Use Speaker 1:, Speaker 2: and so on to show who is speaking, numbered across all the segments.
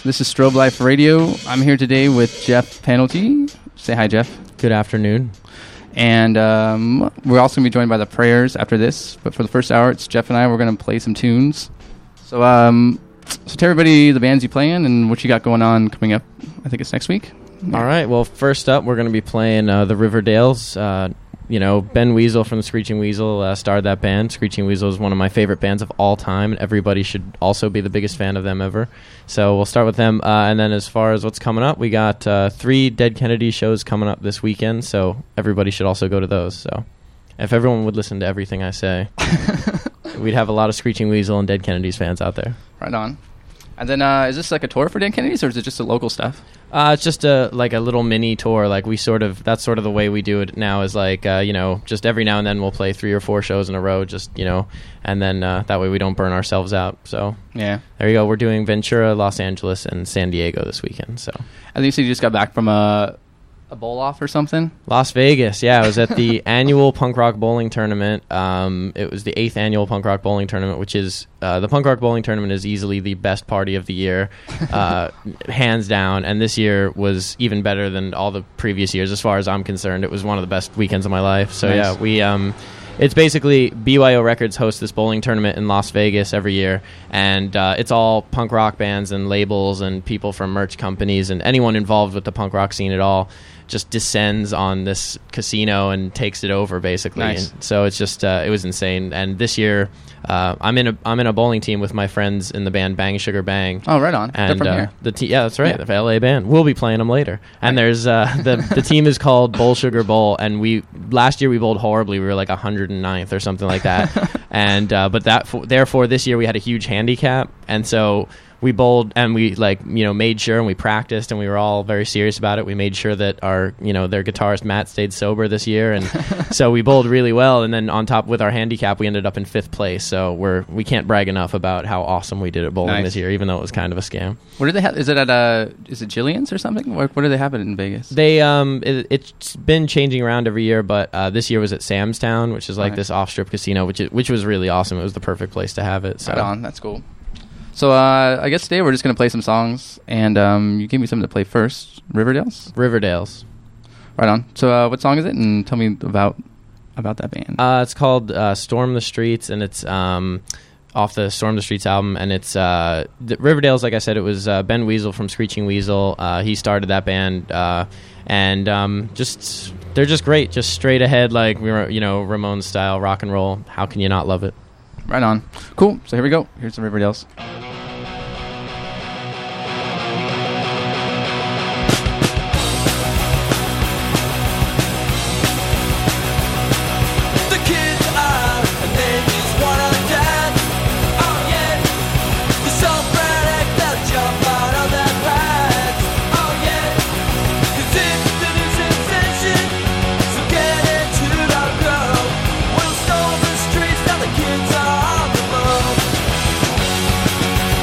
Speaker 1: This is Strobe Life Radio. I'm here today with Jeff Penalty. Say hi, Jeff.
Speaker 2: Good afternoon.
Speaker 1: And we're also going to be joined by the Prayers after this. But for the first hour, it's Jeff and I. We're going to play some tunes. So tell everybody the bands you play in and what you got going on coming up. I think it's next week.
Speaker 2: All right. Well, first up, we're going to be playing the Riverdales. Ben Weasel from the Screeching Weasel started that band. Screeching Weasel is one of my favorite bands of all time, and everybody should also be the biggest fan of them ever. So we'll start with them. And then as far as what's coming up, we got 3 Dead Kennedy shows coming up this weekend, so everybody should also go to those. So if everyone would listen to everything I say, we'd have a lot of Screeching Weasel and Dead Kennedys fans out there.
Speaker 1: Right on. And then is this like a tour for Dead Kennedys, or is it just the local stuff?
Speaker 2: It's just a little mini tour. Like that's sort of the way we do it now. Is like just every now and then we'll play 3 or 4 shows in a row. And then that way we don't burn ourselves out. So
Speaker 1: yeah,
Speaker 2: there you go. We're doing Ventura, Los Angeles, and San Diego this weekend. So
Speaker 1: I think you said you just got back from a bowl off or something.
Speaker 2: Las Vegas, yeah. I was at the annual punk rock bowling tournament. It was the 8th annual punk rock bowling tournament, which is the punk rock bowling tournament is easily the best party of the year, hands down. And this year was even better than all the previous years, as far as I'm concerned. It was one of the best weekends of my life. So
Speaker 1: nice.
Speaker 2: Yeah, we it's basically BYO Records hosts this bowling tournament in Las Vegas every year, and it's all punk rock bands and labels and people from merch companies and anyone involved with the punk rock scene at all just descends on this casino and takes it over, basically.
Speaker 1: Nice.
Speaker 2: And so it's just it was insane. And this year I'm in a bowling team with my friends in the band Bang Sugar Bang.
Speaker 1: Oh, right on.
Speaker 2: And
Speaker 1: They're from here.
Speaker 2: Yeah, that's right.
Speaker 1: Yeah.
Speaker 2: The LA band. We'll be playing them later. And there's the team is called Bowl Sugar Bowl, and last year we bowled horribly. We were like 109th or something like that. And therefore this year we had a huge handicap, and so we bowled and we made sure, and we practiced, and we were all very serious about it. We made sure that their guitarist Matt stayed sober this year, and so we bowled really well. And then on top with our handicap, we ended up in 5th place. So we can't brag enough about how awesome we did at bowling this year, even though it was kind of a scam.
Speaker 1: What do they have? Is it at is it Jillian's or something? What do they have it in Vegas?
Speaker 2: They it's been changing around every year, but this year was at Sam's Town, which is like this off-strip casino, which was really awesome. It was the perfect place to have it. So.
Speaker 1: Right on. That's cool. So I guess today we're just going to play some songs, and you gave me something to play first. Riverdales?
Speaker 2: Riverdales.
Speaker 1: Right on. So what song is it, and tell me about that band.
Speaker 2: It's called Storm the Streets, and it's off the Storm the Streets album, and it's Riverdales, like I said, it was Ben Weasel from Screeching Weasel. He started that band, and they're just great, just straight ahead, like Ramones style rock and roll. How can you not love it?
Speaker 1: Right on. Cool. So here we go. Here's some Riverdales.
Speaker 3: We'll storm the streets, now the kids are on the move.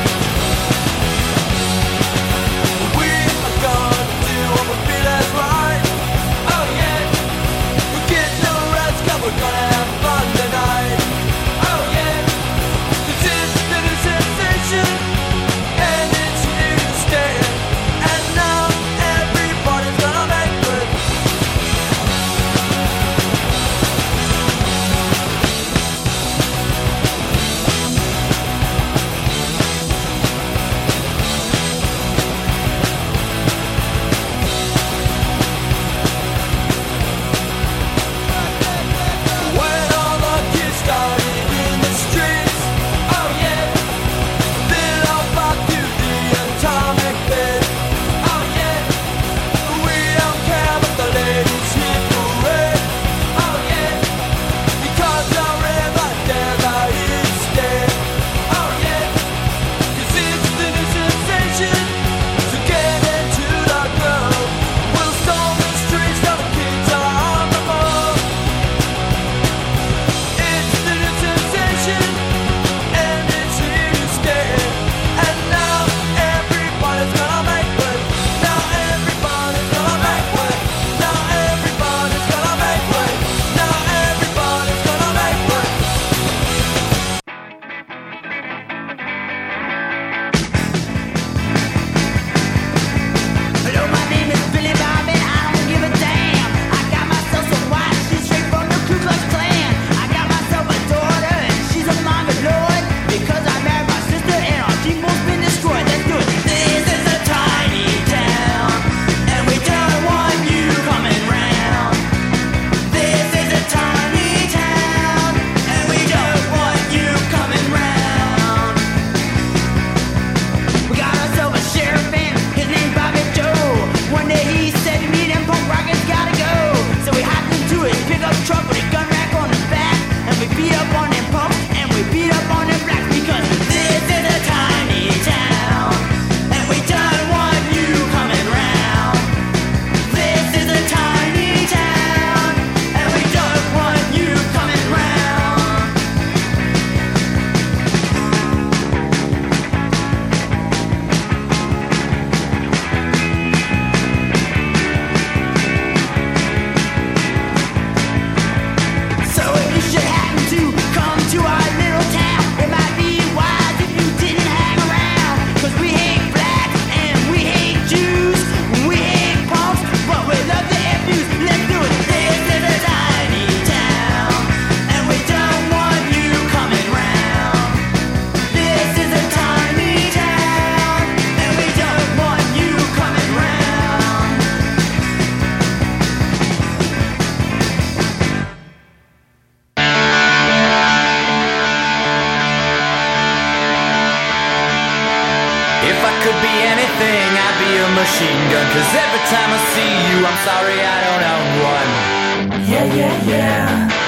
Speaker 3: anything, I'd be a machine gun. Cause every time I see you, I'm sorry I don't own one. Yeah, yeah, yeah.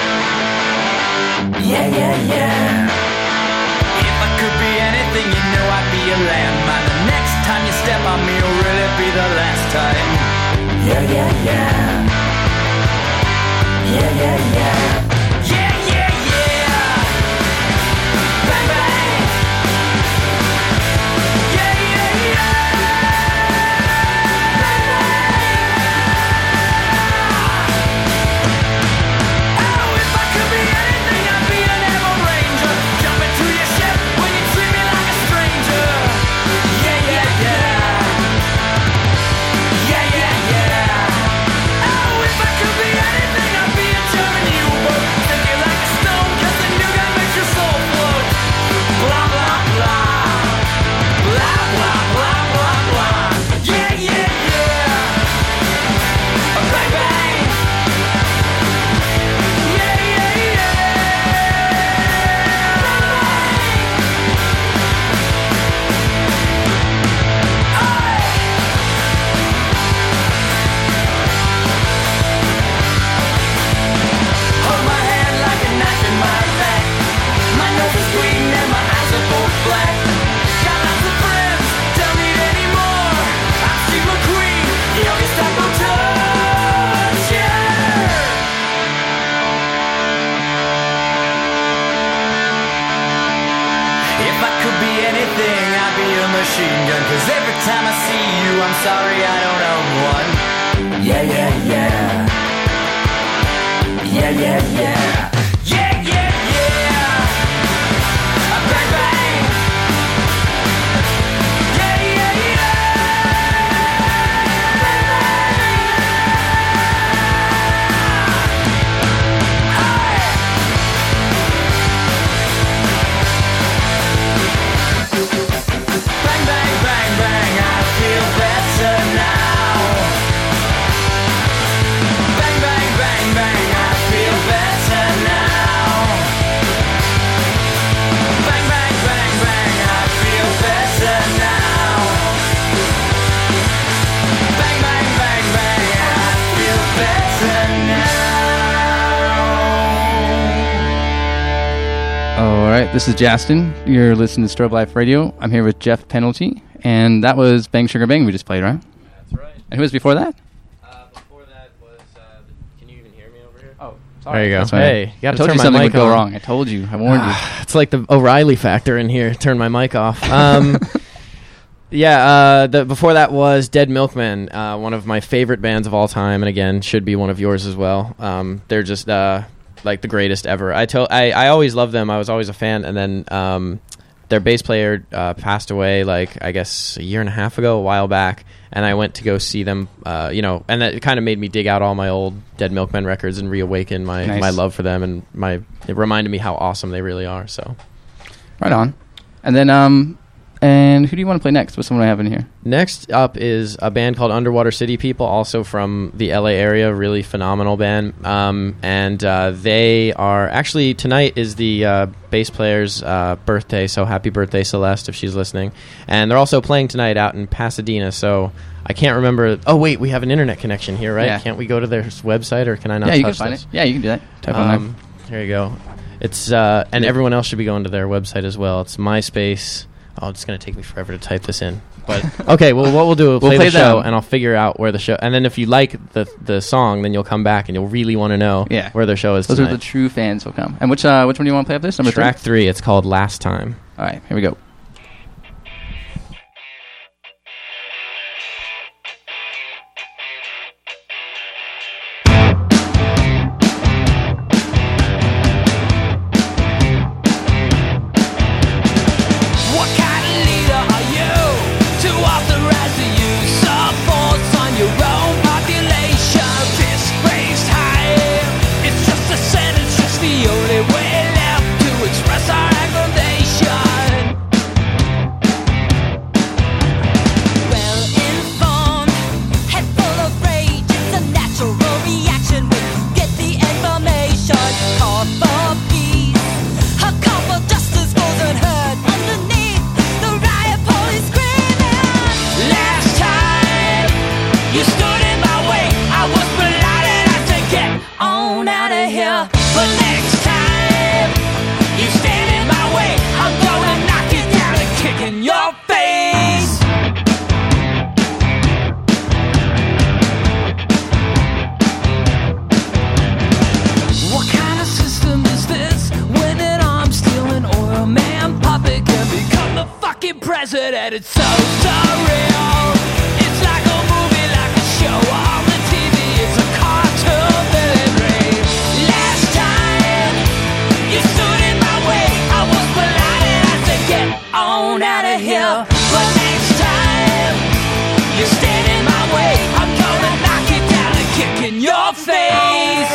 Speaker 3: Yeah, yeah, yeah. If I could be anything, you know I'd be a landmine. The next time you step on me, it'll really be the last time. Yeah, yeah, yeah. Yeah, yeah, yeah. Yeah, yeah, yeah. Bang, bang. Yeah, yeah, yeah. Bang, bang. Oh, if I could be anything, I'd be an ammo ranger. Jump into your ship when you treat me like a stranger. Yeah, yeah, yeah. Yeah, yeah, yeah. Oh, if I could be anything, I'd be a German U-boat. Take you like a stone, cause the new guy makes your soul float. Blah, blah, blah. Blah, blah, blah, blah, blah. Yeah, yeah, yeah. Bang, bang. Yeah, yeah, hold my hand like a knife in my back. My nose is bleeding and my eyes are both black. Got lots of friends, don't need any more. I'm Steve McQueen, youngest type of touch, yeah. If I could be anything, I'd be a machine gun. Cause every time I see you, I'm sorry I don't own one. Yeah, yeah, yeah. Yeah, yeah, yeah. Yeah, yeah, yeah. Bang, bang. Yeah, yeah, yeah. Bang, bang. Bang, bang, bang, bang. I feel better now. Bang, bang, bang, bang. I feel better now. Bang, bang, bang, bang. I feel better now. Bang, bang, bang, bang. I feel better now.
Speaker 1: All right, this is Justin. You're listening to Strobe Life Radio. I'm here with Jeff Penalty, and that was Bang Sugar Bang we just played, right?
Speaker 2: That's right.
Speaker 1: And who was before that?
Speaker 2: Before that was, can you even hear me over here?
Speaker 1: Oh,
Speaker 2: There you go.
Speaker 1: That's right.
Speaker 2: Hey, you
Speaker 1: I
Speaker 2: got to
Speaker 1: told
Speaker 2: turn
Speaker 1: you
Speaker 2: my
Speaker 1: something
Speaker 2: mic
Speaker 1: would go
Speaker 2: on.
Speaker 1: wrong. I told you. I warned you.
Speaker 2: It's like the O'Reilly factor in here. Turn my mic off. Before that was Dead Milkmen, one of my favorite bands of all time, and again, should be one of yours as well. They're just like the greatest ever. I always loved them. I was always a fan, and then their bass player passed away, like, I guess a year and a half ago, a while back, and I went to go see them, and that kind of made me dig out all my old Dead Milkmen records and reawaken my
Speaker 1: Nice.
Speaker 2: love for them, and it reminded me how awesome they really are. So
Speaker 1: Right on. And then, and who do you want to play next? What's someone I have in here?
Speaker 2: next up is a band called Underwater City People, also from the LA area, really phenomenal band. And they are actually, tonight is the bass player's birthday, so happy birthday, Celeste, if she's listening. And they're also playing tonight out in Pasadena, so I can't remember. Oh, wait, we have an internet connection here, right?
Speaker 1: Yeah.
Speaker 2: Can't we go to their website, or can I not
Speaker 1: Yeah,
Speaker 2: touch
Speaker 1: you can find
Speaker 2: this?
Speaker 1: it. Yeah, you can do that. Type on
Speaker 2: Here you go. It's and everyone else should be going to their website as well. It's MySpace. Oh, it's going to take me forever to type this in. But okay, well, what we'll do, we'll play the show,
Speaker 1: them.
Speaker 2: and I'll figure out where the show. And then if you like the song, then you'll come back and you'll really want to know where their show is
Speaker 1: Those
Speaker 2: tonight.
Speaker 1: are the true fans who'll come. And which one do you want to play up this? Number
Speaker 2: Track 3. It's called Last Time.
Speaker 1: All right, here we go.
Speaker 3: What kind of leader are you to authorize the use of force on your own population? Fist-raised high. It's just a sentence, just the only way left to express our aggravation. But next time you stand in my way, I'm gonna knock you down and kick in your face. What kind of system is this? When an arm stealing oil man puppet can become the fucking president. It's so surreal. It's like a movie, like a show on the TV. It's a cartoon delivery. Last time you stood in my way, I was polite and I said get on out of here. But next time you stand in my way, I'm gonna knock you down and kick in your face.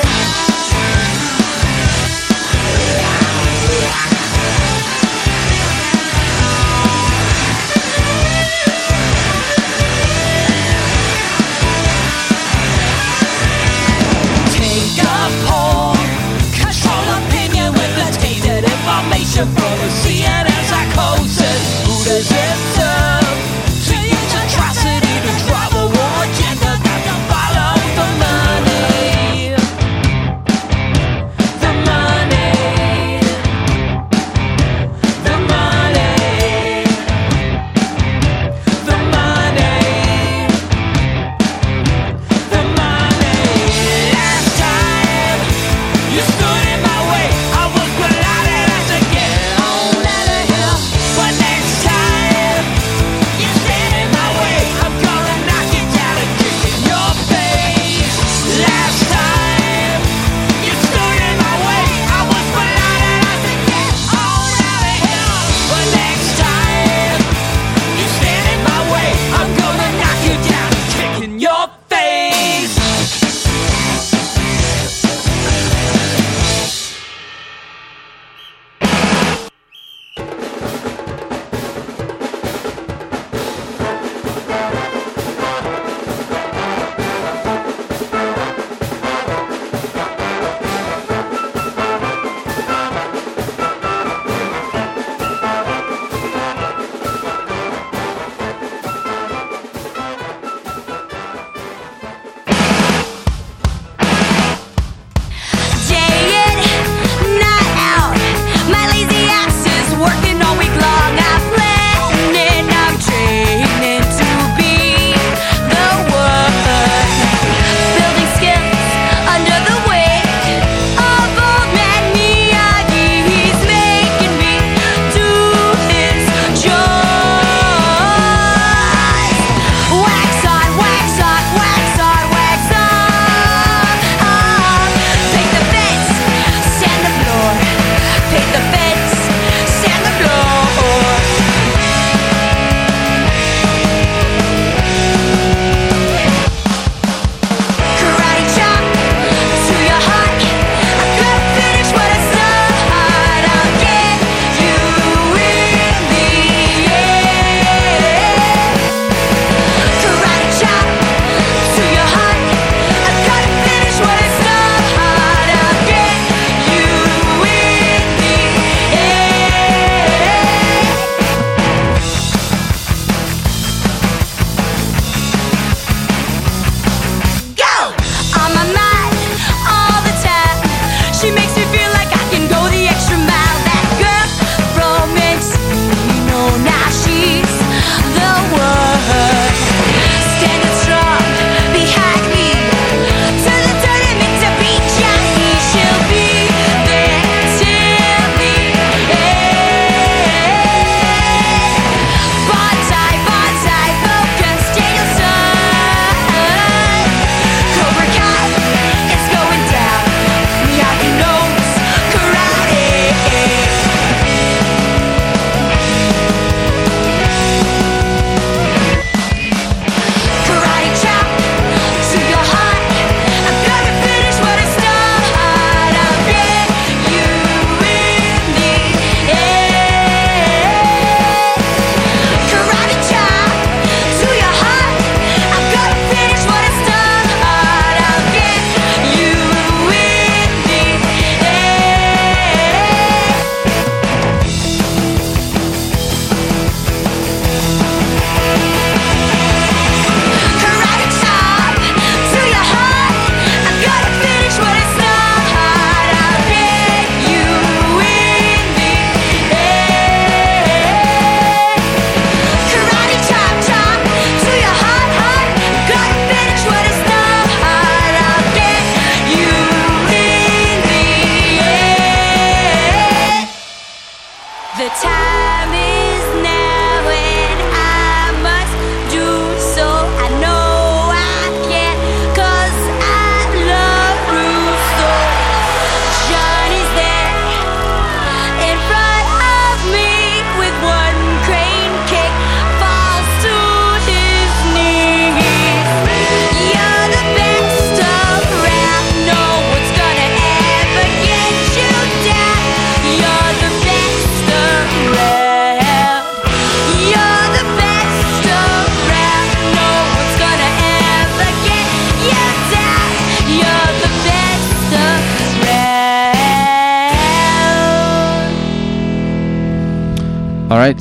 Speaker 1: All right.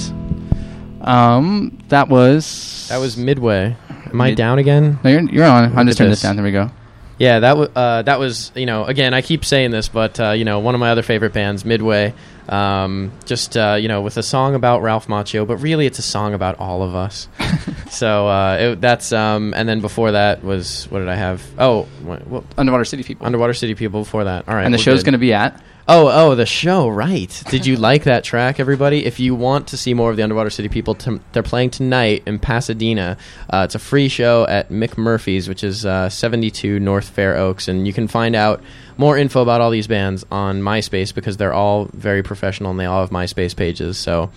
Speaker 1: That was
Speaker 2: Midway. Am I
Speaker 1: Mid-
Speaker 2: down again?
Speaker 1: No, you're on. I'm just turning this
Speaker 2: this.
Speaker 1: down. There we go.
Speaker 2: Yeah, that was again, I keep saying this, but one of my other favorite bands, Midway, with a song about Ralph Macchio, but really it's a song about all of us. So that's and then before that was, what did I have? Oh, what
Speaker 1: Underwater City People.
Speaker 2: Underwater City People before that. All right,
Speaker 1: And the
Speaker 2: we're
Speaker 1: show's
Speaker 2: good.
Speaker 1: going to be at.
Speaker 2: Oh, the show, right. Did you like that track, everybody? If you want to see more of the Underwater City People, they're playing tonight in Pasadena. It's a free show at Mick Murphy's, which is 72 North Fair Oaks, and you can find out more info about all these bands on MySpace because they're all very professional and they all have MySpace pages. So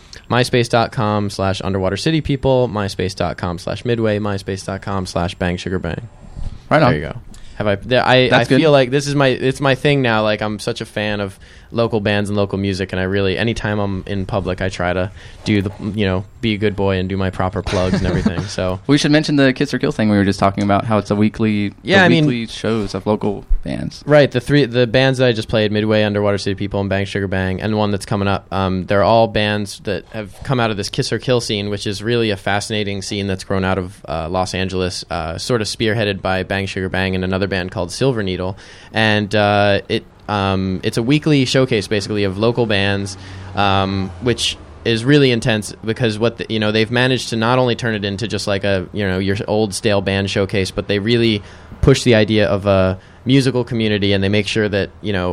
Speaker 2: myspace.com/underwatercitypeople, myspace.com/midway, myspace.com/bang sugar bang.
Speaker 1: Right on.
Speaker 2: There you go. I
Speaker 1: That's good.
Speaker 2: feel like it's my thing now. Like, I'm such a fan of local bands and local music, and I really, anytime I'm in public, I try to do be a good boy and do my proper plugs and everything. So
Speaker 1: We should mention the Kiss or Kill thing we were just talking about, how it's a weekly weekly shows of local bands.
Speaker 2: right, the bands that I just played, Midway, Underwater City People, and Bang Sugar Bang, and the one that's coming up, they're all bands that have come out of this Kiss or Kill scene, which is really a fascinating scene that's grown out of Los Angeles, sort of spearheaded by Bang Sugar Bang and another band called Silver Needle, and it's a weekly showcase basically of local bands, which is really intense because they've managed to not only turn it into just like a your old stale band showcase, but they really push the idea of a musical community, and they make sure that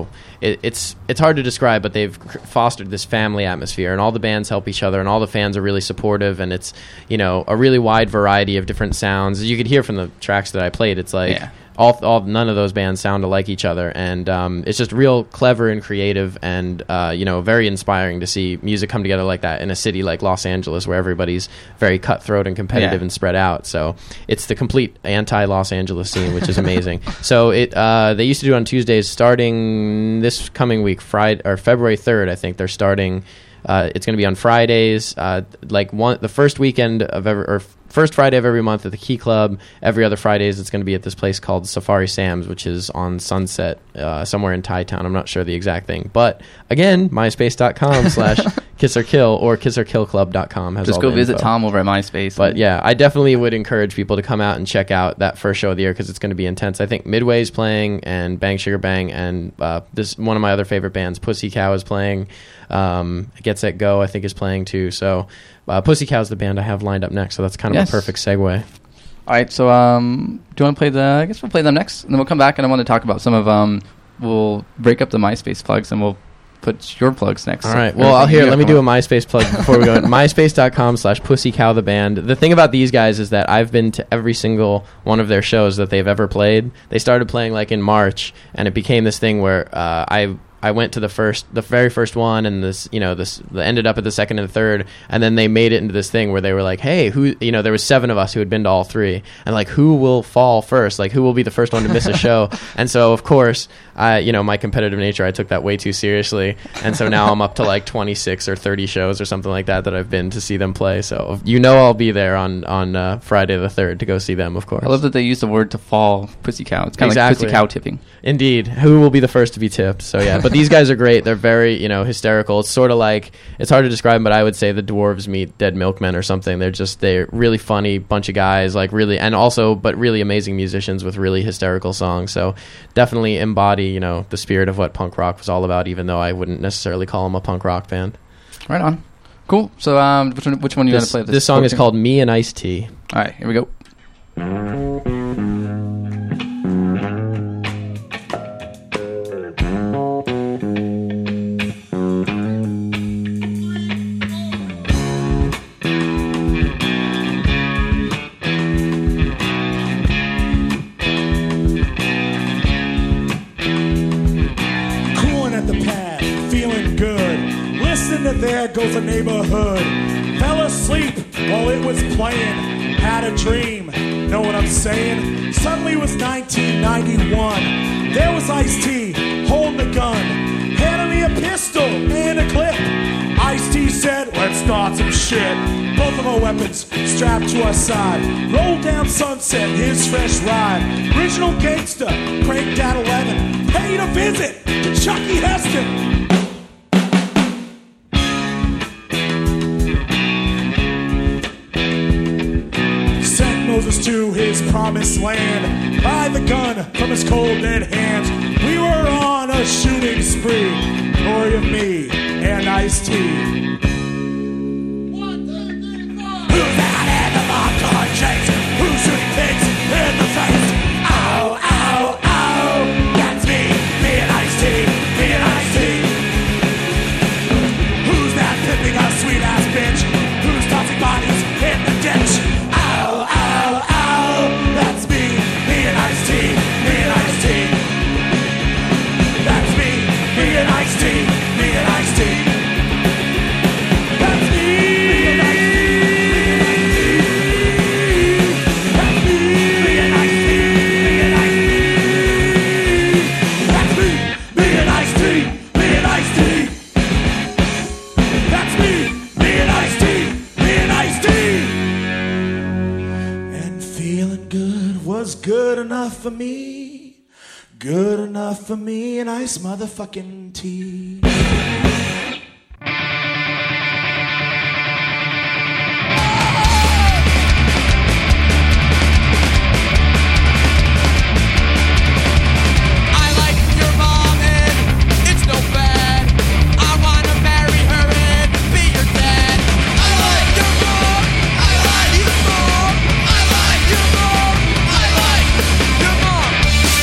Speaker 2: it's hard to describe, but they've fostered this family atmosphere, and all the bands help each other, and all the fans are really supportive, and it's a really wide variety of different sounds. As you could hear from the tracks that I played, it's like.
Speaker 1: Yeah.
Speaker 2: None of those bands sound alike each other, and it's just real clever and creative, and very inspiring to see music come together like that in a city like Los Angeles, where everybody's very cutthroat and competitive and spread out. So it's the complete anti-Los Angeles scene, which is amazing. So they used to do it on Tuesdays, starting this coming week, February 3rd, I think they're starting. It's going to be on Fridays, the first weekend of first Friday of every month at the Key Club. Every other Fridays, it's going to be at this place called Safari Sam's, which is on Sunset, somewhere in Thai Town. I'm not sure the exact thing. But, again, myspace.com/kissorkill or kissorkillclub.com has
Speaker 1: Just
Speaker 2: all
Speaker 1: go
Speaker 2: the
Speaker 1: visit
Speaker 2: info.
Speaker 1: Tom over at MySpace.
Speaker 2: But, yeah, I definitely would encourage people to come out and check out that first show of the year because it's going to be intense. I think Midway's playing, and Bang Sugar Bang, and this one of my other favorite bands, Pussy Cow, is playing. Get Set Go, I think, is playing too. So Pussy Cow's the band I have lined up next, so that's kind of a perfect segue.
Speaker 1: All right, so do you want to play I guess we'll play them next, and then we'll come back, and I want to talk about some of we'll break up the MySpace plugs, and we'll put your plugs next.
Speaker 2: All right, well, let me do a MySpace plug before we go. myspace.com/pussycowtheband. The thing about these guys is that I've been to every single one of their shows that they've ever played. They started playing in March, and it became this thing where I went to the very first one, and this ended up at the second and the third, and then they made it into this thing where they were like, hey, who, there was 7 of us who had been to all 3, and who will fall first? Who will be the first one to miss a show? And so, of course, my competitive nature, I took that way too seriously, and so now I'm up to 26 or 30 shows or something like that I've been to see them play. So I'll be there on Friday the 3rd to go see them, of course.
Speaker 1: I love that they use the word to fall, Pussy Cow. It's kind of like Pussy Cow tipping.
Speaker 2: Indeed. Who will be the first to be tipped? So, yeah. But these guys are great. They're very, hysterical. It's sort of it's hard to describe, but I would say the Dwarves meet Dead Milkmen or something. They're really funny bunch of guys, really amazing musicians with really hysterical songs. So definitely embody, the spirit of what punk rock was all about, even though I wouldn't necessarily call them a punk rock band.
Speaker 1: Right on. Cool. So which one are you going to play?
Speaker 2: This song is called Me and Ice-T.
Speaker 1: All right, here we go.
Speaker 4: There goes a neighborhood. Fell asleep while it was playing. Had a dream. Know what I'm saying? Suddenly it was 1991. There was Ice-T holding a gun. Handed me a pistol and a clip. Ice-T said, let's start some shit. Both of our weapons strapped to our side. Rolled down Sunset, his fresh ride. Original gangster, cranked at 11. Paid a visit to Chucky Heston. promised land by the gun from his cold dead hands. We were on a shooting spree, Glory of me and Ice-T. 1, 2, 3, 4. Who's that in the popcorn chase? Who's shooting pigs in the face? Ow, ow, ow. That's me and Ice-T, me and Ice-T. Who's that pimping a sweet-ass bitch? Who's tossing bodies in the ditch? Ow, ow, ow. That's me and Ice-T, me and Ice-T. That's me and Ice-T, me and Ice-T. That's me and Ice-T. That's me and Ice-T, me and Ice-T. That's me and Ice-T, me and Ice-T. That's me and Ice-T, me and Ice-T. And feeling good was good enough for me. Good enough for me and Ice motherfucking T.
Speaker 3: I like your mom and it's no bad. I wanna marry her and be your dad. I like your mom. I like your mom. I like your mom. I like your mom.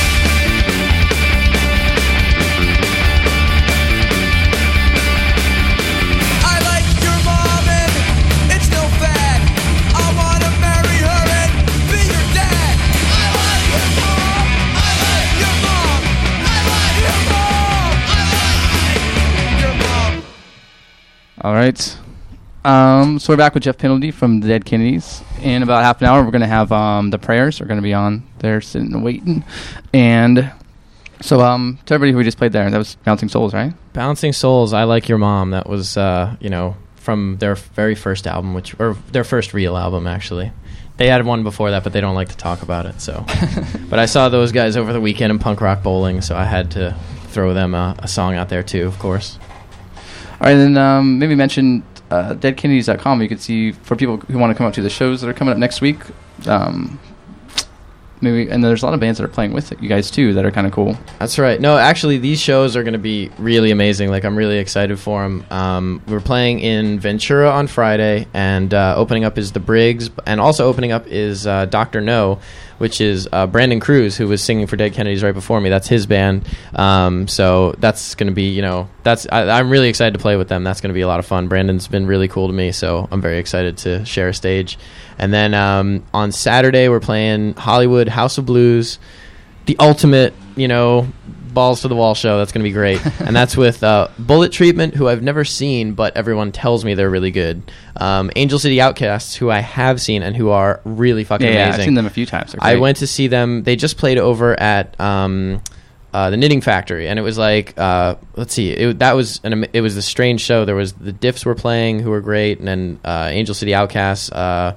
Speaker 3: I like your mom and it's no bad. I wanna marry her and be your dad. I like your mom. I like your mom. I like your mom. I like your mom.
Speaker 1: All right. So we're back with Jeff Penalty from the Dead Kennedys. In about half an hour, we're going to have the prayers are going to be on there sitting and waiting. And so to everybody who we just played there, that was Bouncing Souls, right?
Speaker 2: Bouncing Souls, I Like Your Mom. That was, from their very first album, or their first real album, actually. They had one before that, but they don't like to talk about it. So, but I saw those guys over the weekend in Punk Rock Bowling, so I had to throw them a song out there too, of course.
Speaker 1: All right, then maybe mention deadkennedys.com. You can see for people who want to come up to the shows that are coming up next week. Maybe, and there's a lot of bands that are playing with you guys too that are kind of cool.
Speaker 2: That's right. No, actually, these shows are going to be really amazing. Like, I'm really excited for them. We're playing in Ventura on Friday, and opening up is The Briggs, and also opening up is Dr. No, which is Brandon Cruz, who was singing for Dead Kennedys right before me. That's his band. So that's going to be, I'm really excited to play with them. That's going to be a lot of fun. Brandon's been really cool to me, so I'm very excited to share a stage. And then on Saturday, we're playing Hollywood House of Blues, the ultimate, balls to the wall show. That's going to be great. And that's with Bullet Treatment, who I've never seen, but everyone tells me they're really good. Angel City Outcasts, who I have seen and who are really fucking amazing.
Speaker 1: Yeah, I've seen them a few times.
Speaker 2: I went to see them. They just played over at the Knitting Factory, and it was like, let's see, it was a strange show. There was the Diffs were playing, who were great, and then Angel City Outcasts.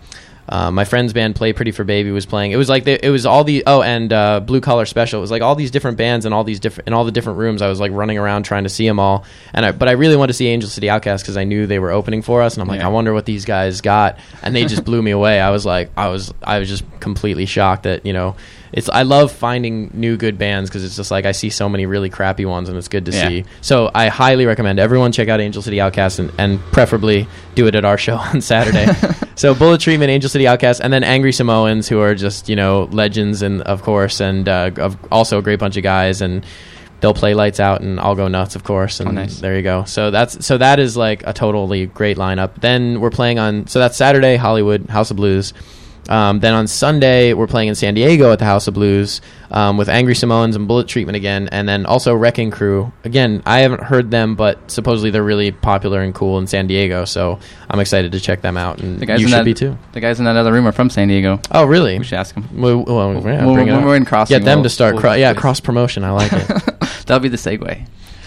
Speaker 2: My friend's band Play Pretty for Baby was playing. It was like it was all the Blue Collar Special. It was like all these different bands and all the different rooms. I was like running around trying to see them all, but I really wanted to see Angel City Outcasts because I knew they were opening for us, and I'm like, I wonder what these guys got, and they just blew me away. I was just completely shocked that I love finding new good bands because it's just like I see so many really crappy ones, and it's good to see. So I highly recommend everyone check out Angel City Outcasts and preferably do it at our show on Saturday. So Bullet Treatment, Angel City Outcasts, and then Angry Samoans, who are just legends, and of course, and also a great bunch of guys, and they'll play Lights Out, and I'll go nuts, of course. And
Speaker 1: nice.
Speaker 2: There you go. So that is like a totally great lineup. Then we're playing that's Saturday, Hollywood House of Blues. Then on Sunday, we're playing in San Diego at the House of Blues with Angry Samoans and Bullet Treatment again, and then also Wrecking Crew. Again, I haven't heard them, but supposedly they're really popular and cool in San Diego, so I'm excited to check them out, and you should be too.
Speaker 1: The guys in that other room are from San Diego.
Speaker 2: Oh, really?
Speaker 1: We should ask them.
Speaker 2: Well,
Speaker 1: when we're in Crossing,
Speaker 2: get them to start. Cross-promotion. I like it.
Speaker 1: That'll be the segue.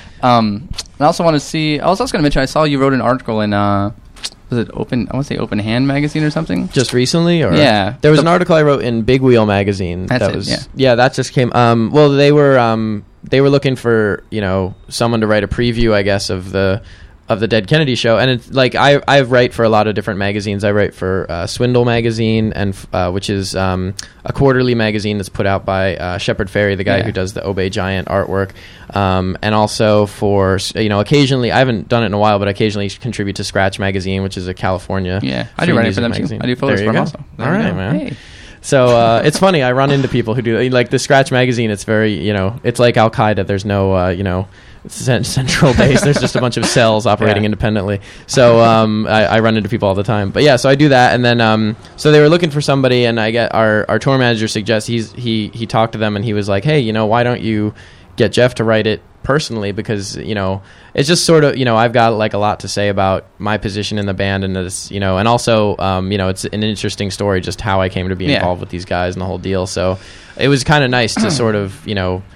Speaker 1: I also want to see... I was also going to mention, I saw you wrote an article in... was it Open? I want to say Open Hand magazine or something.
Speaker 2: Just recently, or
Speaker 1: yeah,
Speaker 2: there was an article I wrote in Big Wheel magazine. That just came. Well, they were looking for someone to write a preview, I guess, of the of the Dead Kennedy Show, and it's like I write for a lot of different magazines. I write for Swindle magazine, and which is a quarterly magazine that's put out by Shepard Fairey, the guy who does the Obey Giant artwork, and also for occasionally, I haven't done it in a while, but occasionally contribute to Scratch magazine, which is a California
Speaker 1: I do writing
Speaker 2: music
Speaker 1: for them
Speaker 2: magazine.
Speaker 1: too. I do photos
Speaker 2: There
Speaker 1: for
Speaker 2: you
Speaker 1: them
Speaker 2: go.
Speaker 1: also.
Speaker 2: All right, man.
Speaker 1: Hey.
Speaker 2: So it's funny. I run into people who do like the Scratch magazine. It's very it's like Al Qaeda. There's no central base. There's just a bunch of cells operating independently. So I run into people all the time. But yeah, so I do that, and then so they were looking for somebody, and I get our tour manager suggests he talked to them, and he was like, hey, why don't you get Jeff to write it personally, because it's just sort of I've got like a lot to say about my position in the band, and this and also it's an interesting story just how I came to be involved with these guys and the whole deal. So it was kind of nice to sort of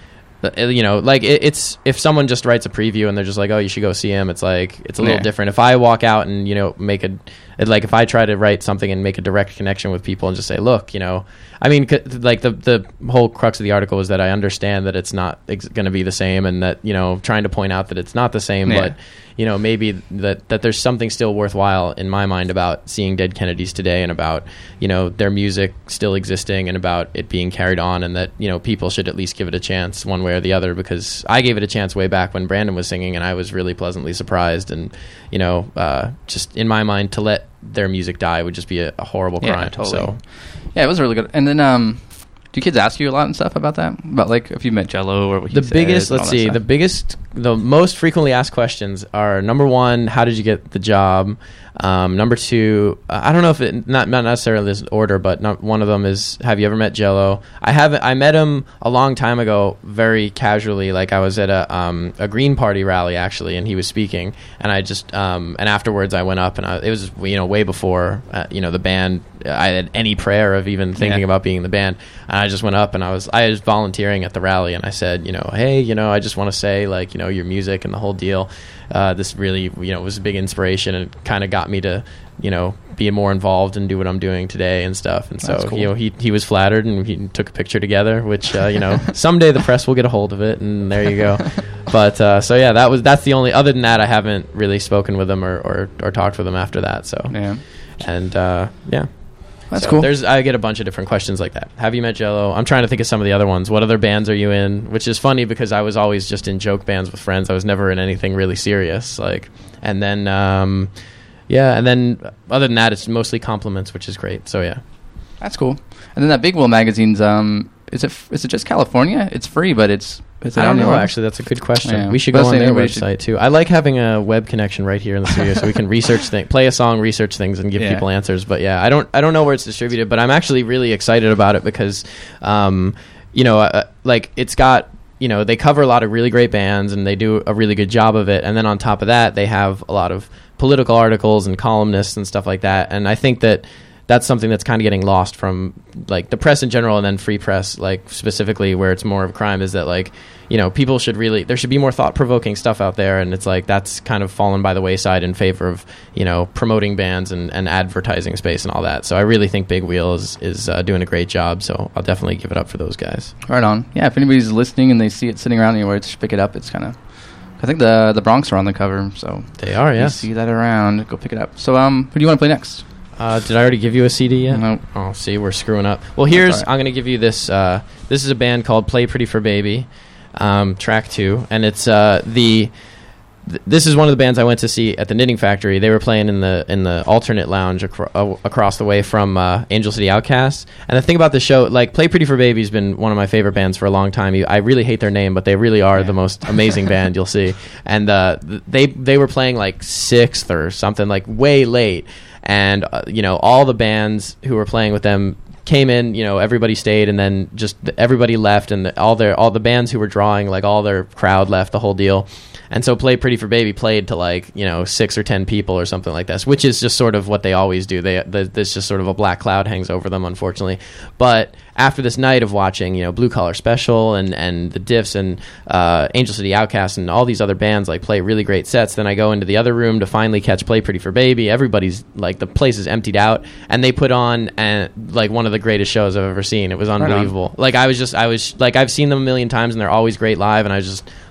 Speaker 2: like it's if someone just writes a preview and they're just like, oh, you should go see him, it's like it's a little different. If I walk out and make if I try to write something and make a direct connection with people and just say, look, I mean, like the whole crux of the article is that I understand that it's not going to be the same, and that trying to point out that it's not the same, but maybe that there's something still worthwhile in my mind about seeing Dead Kennedys today, and about their music still existing, and about it being carried on, and that people should at least give it a chance one way or the other, because I gave it a chance way back when Brandon was singing, and I was really pleasantly surprised, and just in my mind, to let their music die would just be a horrible crime.
Speaker 1: Yeah, totally.
Speaker 2: So
Speaker 1: yeah, it was really good. And then do kids ask you a lot and stuff about that, about like if you met Jello or what he
Speaker 2: the
Speaker 1: said,
Speaker 2: biggest
Speaker 1: and all that stuff?
Speaker 2: the most frequently asked questions are, number one, how did you get the job? Number two, I don't know if it not necessarily this order, but one of them is, have you ever met Jello? I met him a long time ago, very casually. Like I was at a Green Party rally actually, and he was speaking, and I just and afterwards I went up, and it was way before the band. I had any prayer of even thinking about being in the band, and I just went up, and I was volunteering at the rally, and I said, hey, I just want to say, like, your music and the whole deal, this really was a big inspiration, and kind of got me to be more involved and do what I'm doing today and stuff. And so
Speaker 1: cool.
Speaker 2: he was flattered, and he took a picture together, which someday the press will get a hold of it, and there you go. But so yeah, that's the only, other than that, I haven't really spoken with him or talked with him after that. So and yeah.
Speaker 1: That's cool.
Speaker 2: I get a bunch of different questions like that. Have you met Jello? I'm trying to think of some of the other ones. What other bands are you in? Which is funny because I was always just in joke bands with friends. I was never in anything really serious. And then other than that, it's mostly compliments, which is great. So yeah,
Speaker 1: that's cool. And then that Big Wheel magazine's is it just California? It's free, but it's
Speaker 2: I don't know. Actually, that's a good question.
Speaker 1: Yeah.
Speaker 2: We should go on their website too. I like having a web connection right here in the studio, so we can research things, play a song, research things, and give people answers. But yeah, I don't know where it's distributed, but I'm actually really excited about it because, like it's got they cover a lot of really great bands, and they do a really good job of it. And then on top of that, they have a lot of political articles and columnists and stuff like that. And I think that that's something that's kind of getting lost from like the press in general, and then free press, like specifically where it's more of a crime, is that like, people should really, there should be more thought-provoking stuff out there. And it's like, that's kind of fallen by the wayside in favor of, promoting bands and advertising space and all that. So I really think Big Wheel is doing a great job. So I'll definitely give it up for those guys.
Speaker 1: Right on. Yeah. If anybody's listening and they see it sitting around anywhere, just pick it up. It's kind of, I think the Bronx are on the cover. So
Speaker 2: they are,
Speaker 1: yes. You see that around, go pick it up. So who do you want to play next?
Speaker 2: Did I already give you a CD yet?
Speaker 1: No.
Speaker 2: Oh, see, we're screwing up. Well, I'm going to give you this. This is a band called Play Pretty for Baby, track 2, and it's this is one of the bands I went to see at the Knitting Factory. They were playing in the alternate lounge across the way from Angel City Outcasts. And the thing about the show, like Play Pretty for Baby has been one of my favorite bands for a long time. I really hate their name, but they really are the most amazing band you'll see. And they were playing like 6th or something, like way late. And all the bands who were playing with them came in, everybody stayed, and then just everybody left, and all the bands who were drawing, like all their crowd left, the whole deal. And so Play Pretty for Baby played to like 6 or 10 people or something like this, which is just sort of what they always do. There's just sort of a black cloud hangs over them, unfortunately. But after this night of watching Blue Collar Special and the Diffs and Angel City Outcasts and all these other bands like play really great sets, then I go into the other room to finally catch Play Pretty for Baby. Everybody's like, the place is emptied out, and they put on like one of the greatest shows I've ever seen. It was unbelievable. Like I was like, I've seen them a million times, and they're always great live, and I was just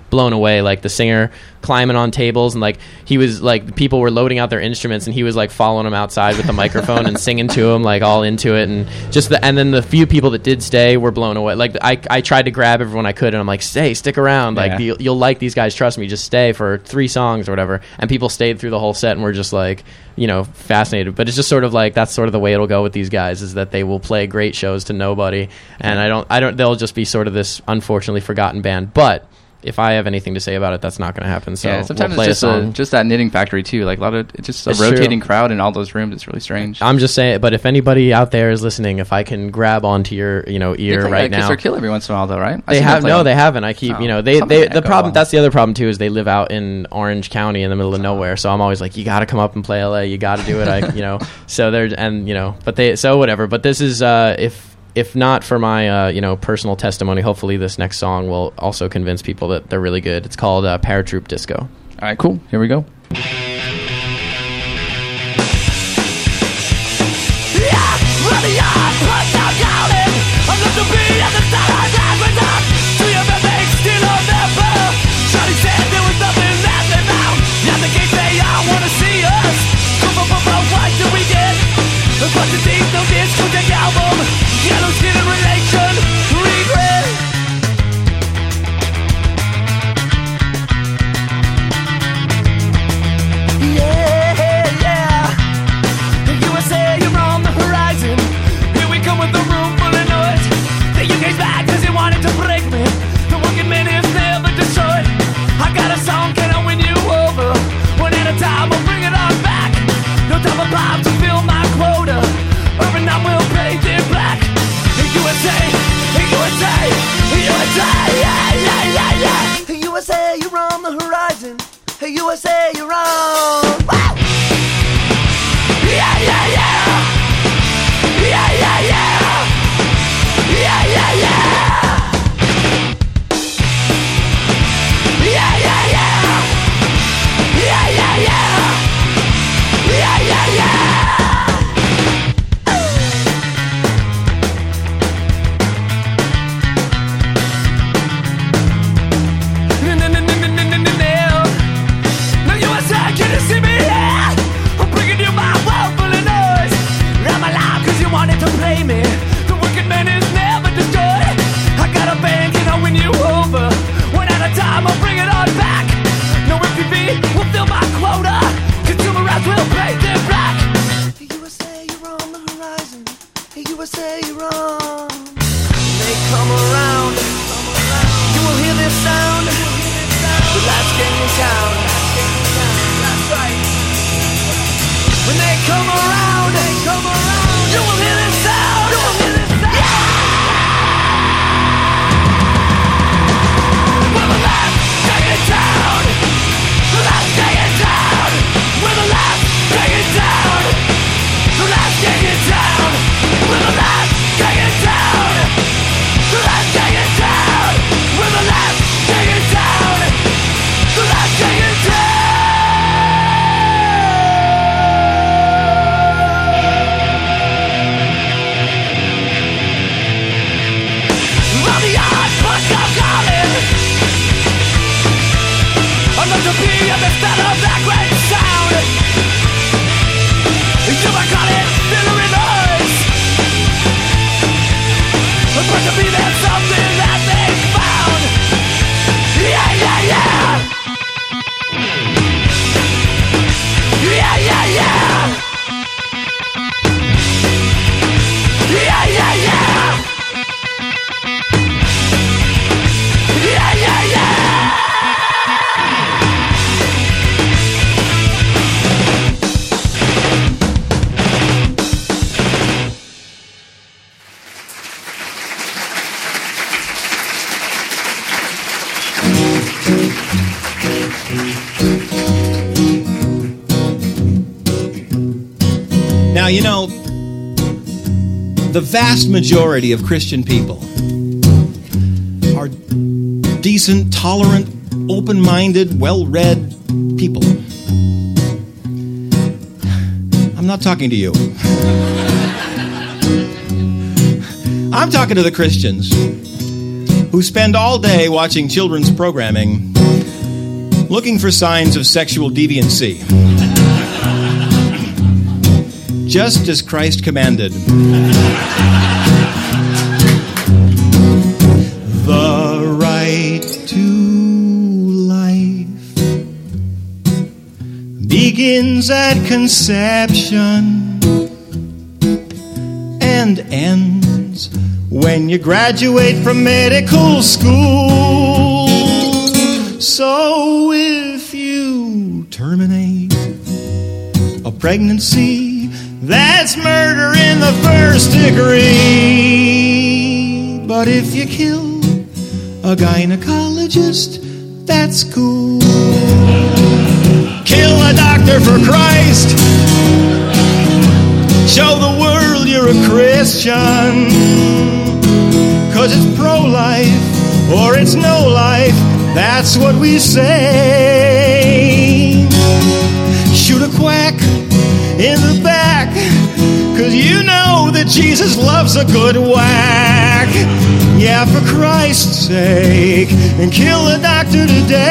Speaker 2: blown away. Like the singer climbing on tables, and like he was like people were loading out their instruments, and he was like following them outside with the microphone and singing to them, like all into it. And and then the few people that did stay were blown away. Like I tried to grab everyone I could, and I'm like, stick around. Like you'll like these guys. Trust me, just stay for 3 songs or whatever. And people stayed through the whole set and were just like, fascinated. But it's just sort of like that's sort of the way it'll go with these guys, is that they will play great shows to nobody, and I don't. They'll just be sort of this unfortunately forgotten band. But if I have anything to say about it, that's not going to happen. So
Speaker 1: sometimes
Speaker 2: we'll play
Speaker 1: it's just that knitting factory too. Like a lot of it's just a
Speaker 2: It's
Speaker 1: rotating
Speaker 2: true.
Speaker 1: crowd in all those rooms. It's really strange.
Speaker 2: I'm just saying. But if anybody out there is listening, if I can grab onto your ear right now,
Speaker 1: Kiss or Kill every once in a while though, right?
Speaker 2: they haven't. I keep
Speaker 1: Oh,
Speaker 2: they
Speaker 1: something
Speaker 2: the
Speaker 1: echo
Speaker 2: problem.
Speaker 1: on.
Speaker 2: That's the other problem too, is they live out in Orange County in the middle of nowhere. So I'm always like, you got to come up and play LA. You got to do it. So they're but they whatever. But this is if not for my personal testimony, hopefully this next song will also convince people that they're really good. It's called Paratroop Disco.
Speaker 1: All right, cool. Here we go.
Speaker 3: USA, you're on the horizon. Hey, USA, you're on. Woo! Yeah, yeah, yeah. Yeah, yeah, yeah. Yeah, yeah, yeah. Yeah, yeah, yeah. Yeah, yeah, yeah. Yeah, yeah, yeah. USA, you're on. When they come around, you will hear this sound. The last gang in town. That's right. When they come around, you will hear this sound. Yeah! We're the last gang in town. The last gang in town. We're the last gang in town. The last gang in town. We're the last gang in town. The last gang in town. We're the last gang in town. The last gang in town. On the odd push of calling, I'd love to be at the start of that great sound. You might call it filler noise, but to me that's something that they found. Yeah, yeah, yeah. Yeah, yeah, yeah. Yeah, yeah, yeah. Yeah, yeah, yeah.
Speaker 5: Now, you know, the vast majority of Christian people are decent, tolerant, open-minded, well-read people. I'm not talking to you. I'm talking to the Christians who spend all day watching children's programming looking for signs of sexual deviancy. Just as Christ commanded. The right to life begins at conception and ends when you graduate from medical school. So if you terminate a pregnancy, that's murder in the first degree. But if you kill a gynecologist, that's cool. Kill a doctor for Christ. Show the world you're a Christian. 'Cause it's pro-life or it's no life. That's what we say. Shoot a quack in the back, 'cause you know that Jesus loves a good whack. Yeah, for Christ's sake, and kill a doctor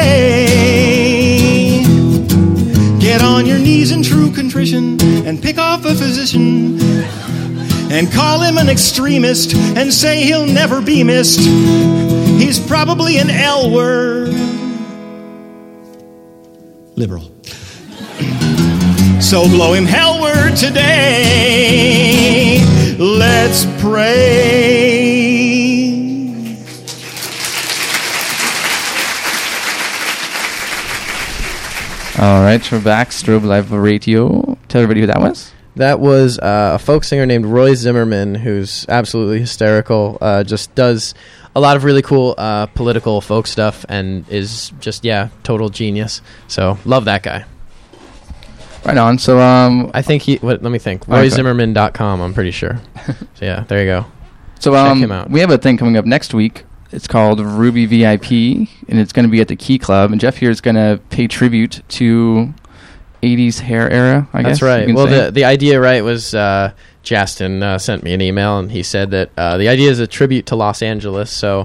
Speaker 5: today. Get on your knees in true contrition and pick off a physician and call him an extremist and say he'll never be missed. He's probably an L word. Liberal. So blow him hellward today. Let's pray.
Speaker 1: All right, we're back. Strobe Live Radio. Tell everybody who that was.
Speaker 2: That was a folk singer named Roy Zimmerman, who's absolutely hysterical. Just does a lot of really cool political folk stuff and is just, total genius. So love that guy.
Speaker 1: Right on. So
Speaker 2: I think let me think.
Speaker 1: Okay.
Speaker 2: RoyZimmerman.com, I'm pretty sure. So yeah, there you go.
Speaker 1: So
Speaker 2: Check him out.
Speaker 1: we have a thing coming up next week. It's called Ruby VIP, and it's going to be at the Key Club. And Jeff here is going to pay tribute to 80s hair era, I guess.
Speaker 2: That's right.
Speaker 1: you can
Speaker 2: Well,
Speaker 1: say.
Speaker 2: the idea, right, was Justin sent me an email, and he said that the idea is a tribute to Los Angeles. So,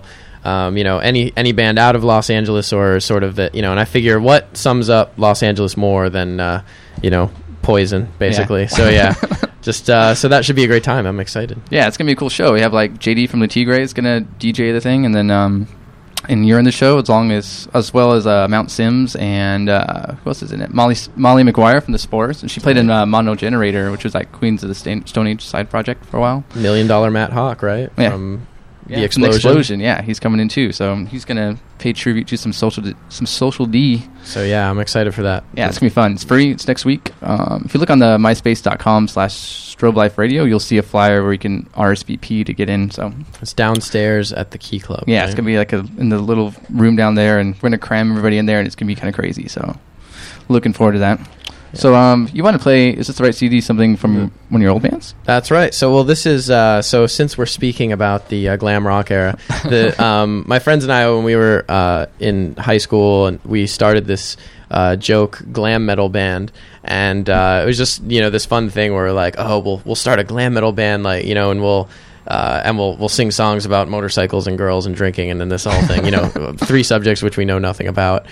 Speaker 2: any band out of Los Angeles or sort of that, and I figure what sums up Los Angeles more than, Poison, basically.
Speaker 1: Yeah.
Speaker 2: So, yeah. Just so that should be a great time. I'm excited.
Speaker 1: Yeah, it's gonna be a cool show. We have like JD from the Tigre is gonna DJ the thing, and then and you're in the show as well as Mount Sims and who else is in it? Molly McGuire from the Spores, and she played in Mono Generator, which was like Queens of the Stone Age side project for a while.
Speaker 2: $1 Million Matt Hawk, right?
Speaker 1: Yeah.
Speaker 2: From
Speaker 1: Yeah,
Speaker 2: the
Speaker 1: from the
Speaker 2: Explosion.
Speaker 1: Explosion. Yeah, he's coming in too, so he's gonna pay tribute to some social D.
Speaker 2: So yeah, I'm excited for that.
Speaker 1: Yeah, it's gonna be fun. It's free. It's next week. If you look on the myspace.com/Strobe Life Radio, you'll see a flyer where you can RSVP to get in. So
Speaker 2: It's downstairs at the Key Club.
Speaker 1: yeah,
Speaker 2: right?
Speaker 1: it's gonna be like in the little room down there, and we're gonna cram everybody in there, and it's gonna be kind of crazy. So looking forward to that.
Speaker 2: Yeah.
Speaker 1: So you want to play? Is this the right CD? Something from one of your old bands?
Speaker 2: That's right. So, well, this is so since we're speaking about the glam rock era, my friends and I, when we were in high school, and we started this joke glam metal band, and it was just this fun thing where we're like, oh, we'll start a glam metal band, like and we'll sing songs about motorcycles and girls and drinking, and then this whole thing, 3 subjects which we know nothing about.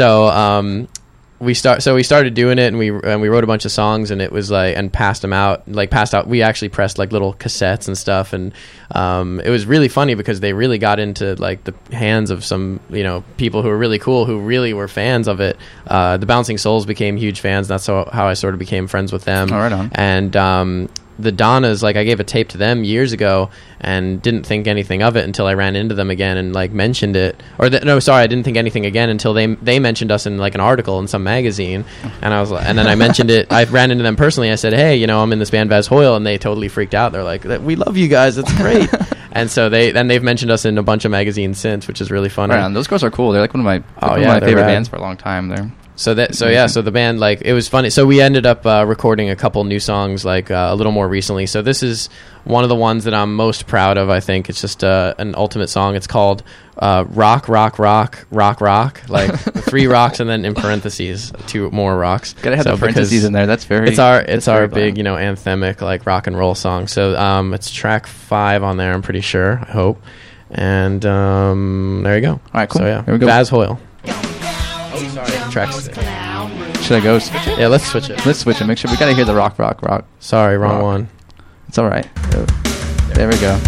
Speaker 2: So we started doing it, and we wrote a bunch of songs, and it was like, and passed out. We actually pressed like little cassettes and stuff, and it was really funny because they really got into like the hands of some people who were really cool, who really were fans of it. The Bouncing Souls became huge fans. That's how I sort of became friends with them.
Speaker 1: Oh, right on.
Speaker 2: And the Donnas, like I gave a tape to them years ago and didn't think anything of it until I ran into them again and like mentioned it. I didn't think anything again until they mentioned us in like an article in some magazine, and and then I mentioned it. I ran into them personally. I said, hey, I'm in this band Vaz Hoyle, and they totally freaked out. They're like, we love you guys. That's great. And so they've mentioned us in a bunch of magazines since, which is really fun.
Speaker 1: Right on. Those girls are cool. They're like one of my
Speaker 2: they're
Speaker 1: favorite
Speaker 2: rad.
Speaker 1: bands for a long time. There.
Speaker 2: So the band, like, it was funny. So we ended up recording a couple new songs, like a little more recently. So this is one of the ones that I'm most proud of. I think it's just an ultimate song. It's called Rock, Rock, Rock, Rock, Rock, like 3 rocks and then in parentheses 2 more rocks.
Speaker 1: Gotta have the parentheses in there. That's very.
Speaker 2: It's our
Speaker 1: very
Speaker 2: big anthemic like rock and roll song. So it's track 5 on there. I'm pretty sure. I hope. And there you go.
Speaker 1: All right, cool.
Speaker 2: So yeah,
Speaker 1: Here we go.
Speaker 2: Vaz Hoyle. Tracks.
Speaker 1: Should I go switch it?
Speaker 2: Yeah, let's switch it.
Speaker 1: Let's switch it. Make sure we gotta hear the rock.
Speaker 2: Sorry, wrong
Speaker 1: Rock.
Speaker 2: one.
Speaker 1: It's all right. There we go.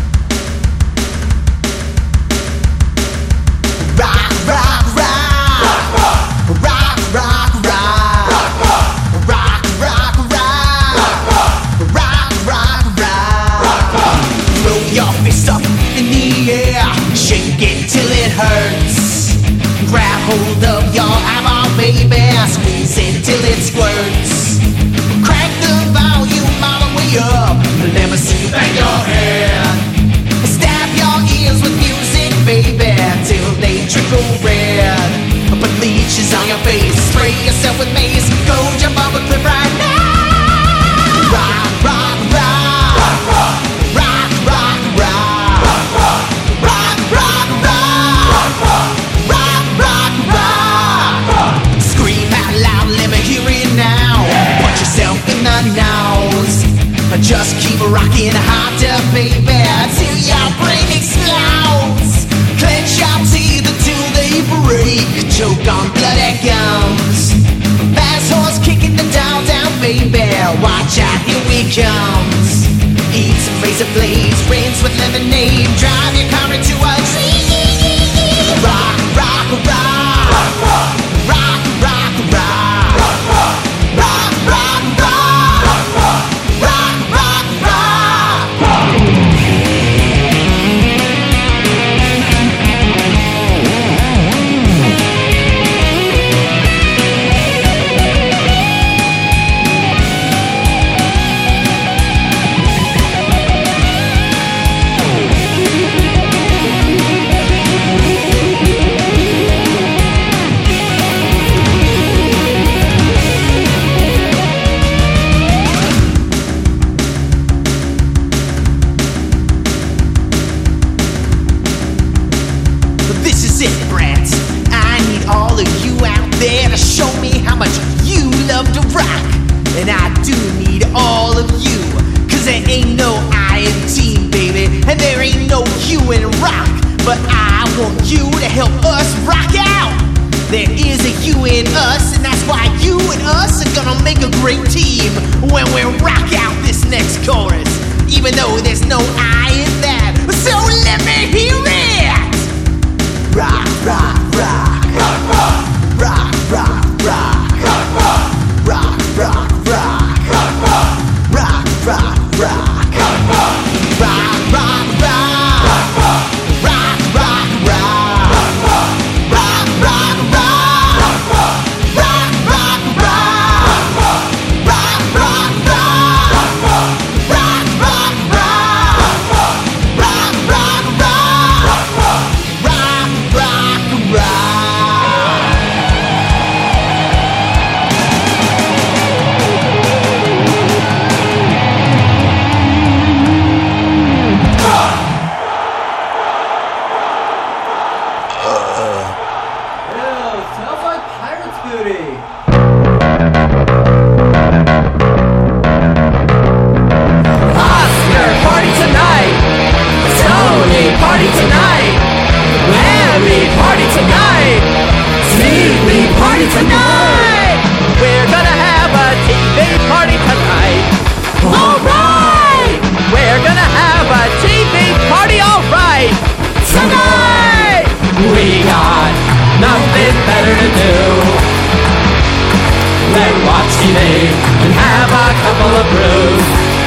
Speaker 6: Rock, rock, rock. Rock, rock, rock. Rock, rock, rock. Rock, rock, rock. Throw your fist up in the air. Shake it till it hurts. Grab hold of your eyeball, baby. Squeeze it till it squirts. Crank the volume all the way up. Let me see you bang your head. Stab your ears with music, baby, till they trickle red. Put leeches on your face, spray yourself with mace. Go jump off a cliff right now. Rock, rock, rock. Rock, rock, rock. Rock, rock, rock. Rock, rock, rock. Scream out loud, let me hear it now. Punch yourself in the nose. Just keep rocking harder, baby, till your brain explodes. Clench your teeth until they break. Choke on bloody gums. Fast horse kicking the dial down, baby. Watch out, here we comes. Eat some razor blades, rinse with lemonade. Drive your car into a tree. Rock, rock, rock. Rock, rock, rock. Rock, rock, rock. Rock, rock, rock. This is it, brats. I need all of you out there to show me how much you love to rock. And I do need all of you, cause there ain't no I in team, baby, and there ain't no you in rock. But I want you to help us rock out. There is a you in us, and that's why you and us are gonna make a great team when we rock out this next chorus. Even though there's no I in that, so let me hear it! Rock, rock, rock. Rock, rock. Rock, rock, rock. Rock, rock, rock. Rock, rock, rock. Rock, rock, rock. Rock, rock, rock. Rock, rock, rock. Rock, rock, rock. Rock, rock, rock. Rock, rock, rock. Rock, rock, rock. Rock, rock, rock. Rock, rock, rock.
Speaker 7: Smells like pirate's booty. Oscar, party tonight. Tony, party tonight. Lammy, party tonight. TV, party tonight. We're gonna have a TV party tonight. Alright! We're gonna have a TV party alright. Tonight! We got nothing better to do than watch TV and have a couple of brews.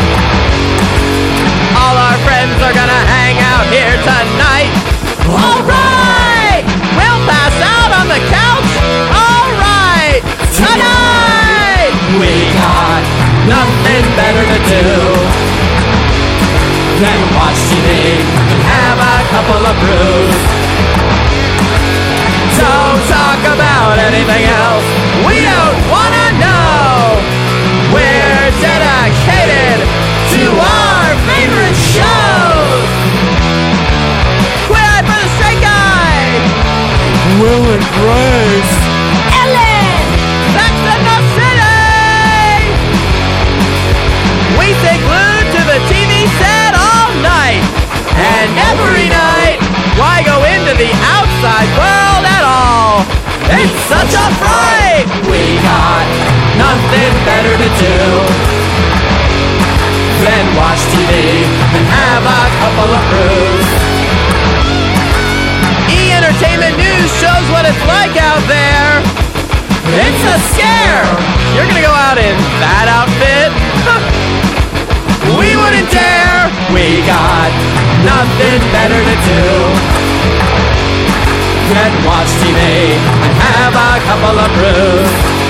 Speaker 7: All our friends are gonna hang out here tonight. Alright! We'll pass out on the couch. Alright! Tonight! We got nothing better to do than watch TV and have a couple of brews. Don't talk about anything else. We don't wanna know. We're dedicated to our favorite shows. Quit for the straight guy. Will and Grace. Ellen. That's in the city. We stay glued to the TV set all night and every night. Why go into the outside world at all? It's such a nothing better to do than watch TV and have a couple of brews. E-Entertainment News shows what it's like out there. It's a scare. You're gonna go out in that outfit? We wouldn't dare. We got nothing better to do than watch TV and have a couple of brews.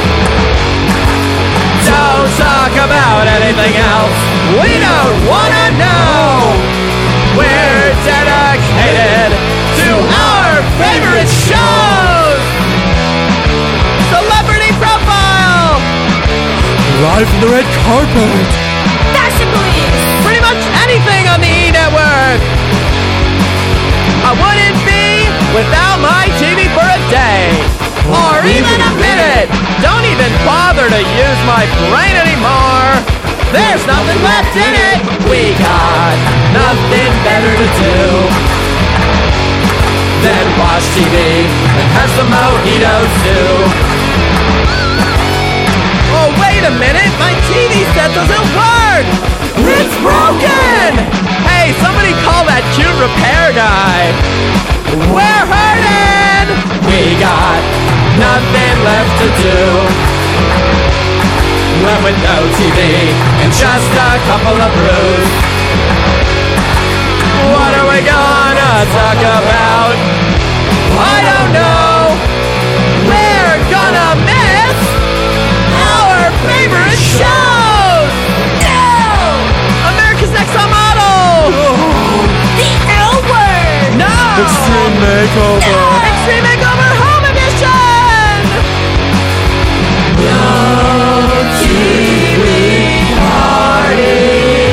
Speaker 7: Don't talk about anything else. We don't wanna know. We're dedicated to our favorite shows. Celebrity Profile.
Speaker 4: Live from the red carpet.
Speaker 3: Fashion Police.
Speaker 7: Pretty much anything on the E! Network. I wouldn't be without my TV for a day. Or even a minute. Don't even bother to use my brain anymore. There's nothing left in it. We got nothing better to do than watch TV and have some mojitos too. Oh, wait a minute. My TV set doesn't work. It's broken. Hey, somebody call that cute repair guy. We're hurting. We got nothing left to do. When with no TV and just a couple of brews. What are we gonna talk about? I don't know. We're gonna miss our favorite shows. No! America's Next Top Model.
Speaker 3: The L Word.
Speaker 7: No!
Speaker 4: Extreme Makeover.
Speaker 7: Extreme Makeover Home Edition! No TV party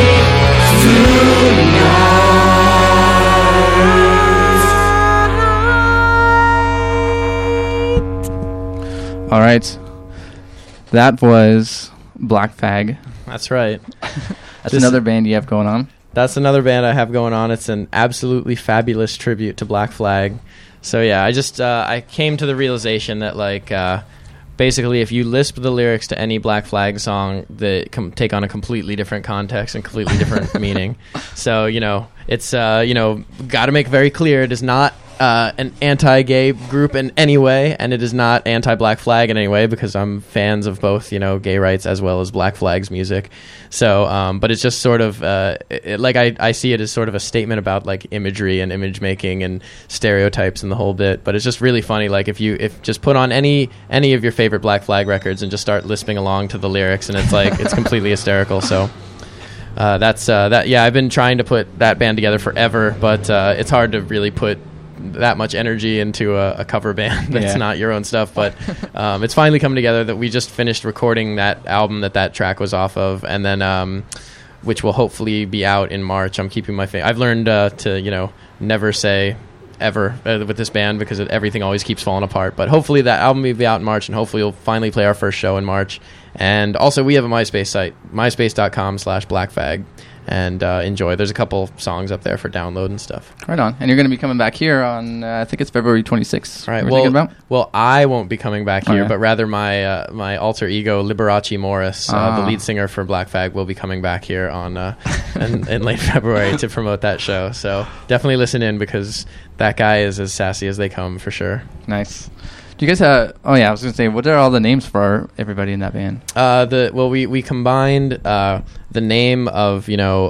Speaker 7: tonight.
Speaker 1: All right. That was Black Flag.
Speaker 2: That's right.
Speaker 1: That's another band you have going on.
Speaker 2: That's another band I have going on. It's an absolutely fabulous tribute to Black Flag. So yeah, I just I came to the realization that basically if you lisp the lyrics to any Black Flag song, they take on a completely different context and completely different meaning. So it's got to make very clear it is not an anti-gay group in any way, and it is not anti-Black Flag in any way, because I'm fans of both, gay rights as well as Black Flag's music. So, but it's just sort of I see it as sort of a statement about imagery and image making and stereotypes and the whole bit. But it's just really funny. If just put on any of your favorite Black Flag records and just start lisping along to the lyrics, and it's it's completely hysterical. So. That's that. Yeah, I've been trying to put that band together forever, but it's hard to really put that much energy into a cover band that's not your own stuff. But it's finally coming together. That we just finished recording that album that track was off of, and then which will hopefully be out in March. I'm keeping my I've learned to never say ever with this band, because everything always keeps falling apart. But hopefully that album will be out in March, and hopefully we'll finally play our first show in March. And also we have a MySpace site, myspace.com/blackfag, and enjoy. There's a couple songs up there for download and stuff.
Speaker 1: Right on. And you're going to be coming back here on, I think it's February 26th.
Speaker 2: All right.
Speaker 1: What are you thinking about?
Speaker 2: Well, I won't be coming back here,
Speaker 1: Okay.
Speaker 2: but rather my alter ego, Liberace Morris, the lead singer for Black Flag, will be coming back here on in late February to promote that show. So definitely listen in, because that guy is as sassy as they come, for sure.
Speaker 1: Nice. Do you guys have... Oh, yeah, I was going to say, what are all the names for everybody in that band?
Speaker 2: We combined the name of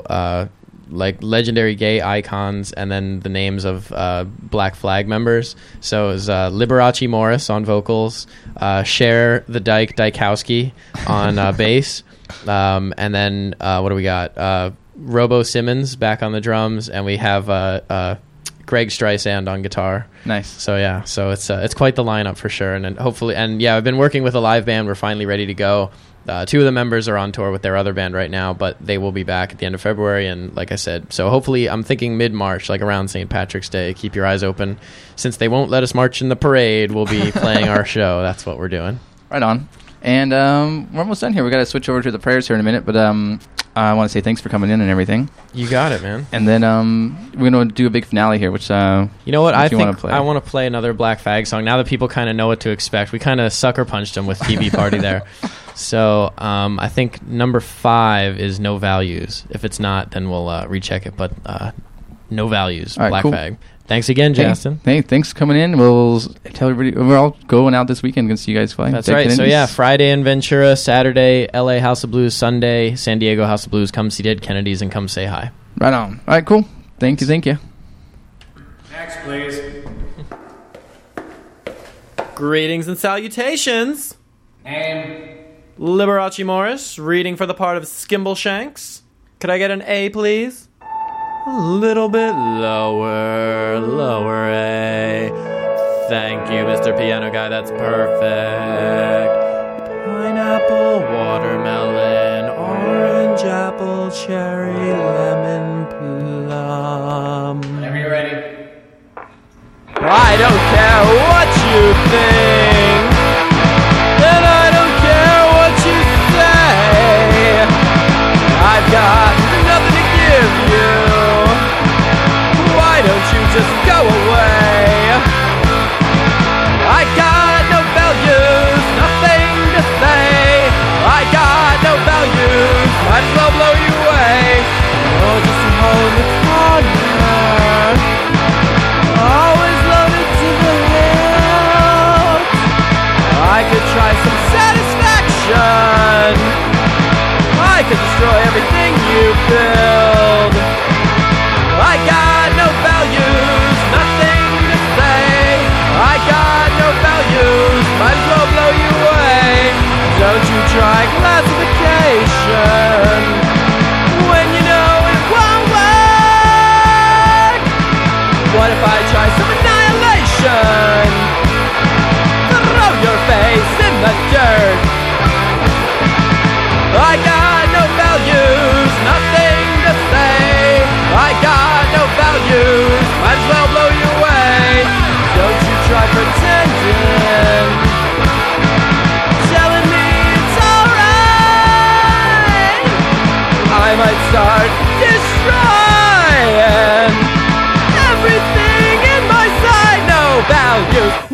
Speaker 2: legendary gay icons, and then the names of Black Flag members. So it was Liberace Morris on vocals, Cher the Dykowski on bass, and then what do we got? Robo Simmons back on the drums, and we have Greg Streisand on guitar.
Speaker 1: Nice.
Speaker 2: So yeah, so it's quite the lineup for sure, and hopefully, and yeah, I've been working with a live band. We're finally ready to go. Two of the members are on tour with their other band right now, but they will be back at the end of February. And like I said, so hopefully, I'm thinking mid-March, around St. Patrick's Day. Keep your eyes open, since they won't let us march in the parade. We'll be playing our show. That's what we're doing.
Speaker 1: Right on. And we're almost done here. We got to switch over to the prayers here in a minute, but I want to say thanks for coming in and everything.
Speaker 2: You got it, man.
Speaker 1: And then we're going to do a big finale here, which
Speaker 2: you know what? I think
Speaker 1: play?
Speaker 2: I want to play another Black Flag song. Now that people kind of know what to expect, we kind of sucker punched them with TV Party there. So I think number 5 is no values. If it's not, then we'll recheck it. But no values,
Speaker 1: All right,
Speaker 2: Black
Speaker 1: cool.
Speaker 2: Flag. Thanks again, Justin.
Speaker 1: Hey, thanks for coming in. We'll tell everybody we're all going out this weekend. Gonna see you guys play.
Speaker 2: That's
Speaker 1: Dead
Speaker 2: right. So
Speaker 1: Kennedys.
Speaker 2: yeah, Friday in Ventura, Saturday LA House of Blues, Sunday San Diego House of Blues. Come see Dead Kennedys and come say hi.
Speaker 1: Right on. All right, cool. Thank you.
Speaker 4: Next, please.
Speaker 7: Greetings and salutations. Liberace Morris, reading for the part of Skimbleshanks. Could I get an A, please? A little bit lower, lower A. Thank you, Mr. Piano Guy, that's perfect. Pineapple, watermelon, orange, apple, cherry, lemon, plum.
Speaker 3: Whenever you're ready.
Speaker 7: I don't care what you think, and I don't care what you say. I've got nothing to give you. Why don't you just go away? I got no values, nothing to say. I got no values, might as well blow you away. Oh, just hold the corner. Always loaded to the hilt. I could try some satisfaction. I could destroy everything you build. I got no values, nothing to say. I got no values, might as well blow you away. Don't you try classification when you know it won't work. What if I try some annihilation? Throw your face in the dirt. I got no values, nothing to say. I got no values, might as well blow you away. Don't you try pretending, telling me it's alright. I might start destroying everything in my side. No values,